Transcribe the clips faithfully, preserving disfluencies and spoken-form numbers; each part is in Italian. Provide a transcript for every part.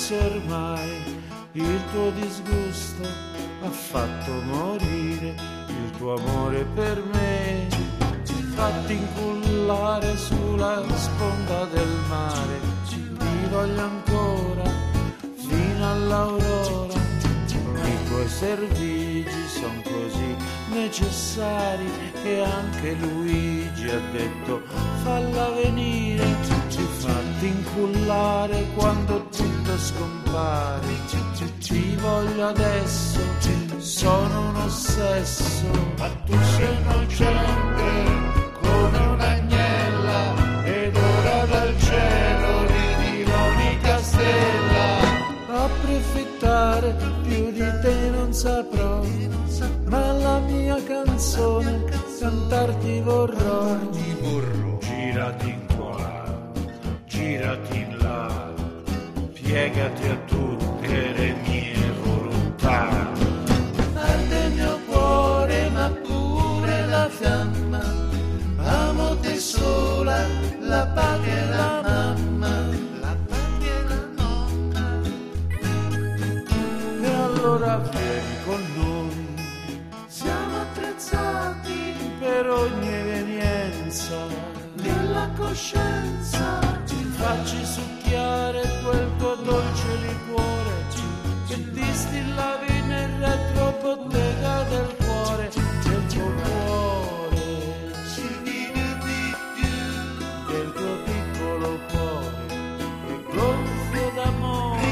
se ormai il tuo disgusto ha fatto morire il tuo amore per me. Fatti incullare sulla sponda del mare, ti voglio ancora fino all'aurora. I tuoi servigi son così necessari che anche Luigi ha detto falla venire. Ti fatti incullare quando tutto scompare, ti voglio adesso, sono un ossesso. Ma tu sei innocente come un'agnella ed ora dal cielo ritiro un'unica stella. Approfittare più di te non saprò, ma la mia canzone cantarti vorrò. Girati in qua, girati in là, piegati a tutte le mie volontà. Arde il mio cuore ma pure la fiamma, amo te sola, la paga e la mamma, la paga e la nonna. E allora vieni con noi, siamo attrezzati per ogni evenienza. Nella coscienza ti facci succhiare quel tuo dolce liquore che distillavi nel retrobottega del cuore, del tuo cuore, del tuo piccolo cuore che gonfio d'amore.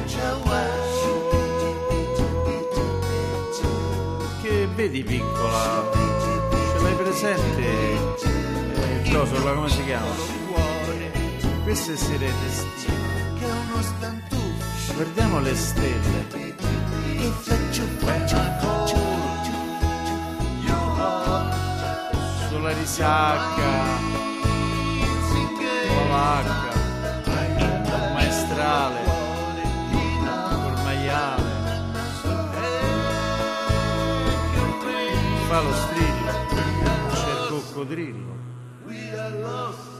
Che vedi piccola, ce l'hai presente? Rosola, come si chiama? Queste sirene estive, che è uno stantuccio. Guardiamo le stelle. Che faccio, faccio, faccio. Sulla risacca, polacca, maestrale, col maiale. Fa lo strillo, c'è il coccodrillo. We are lost.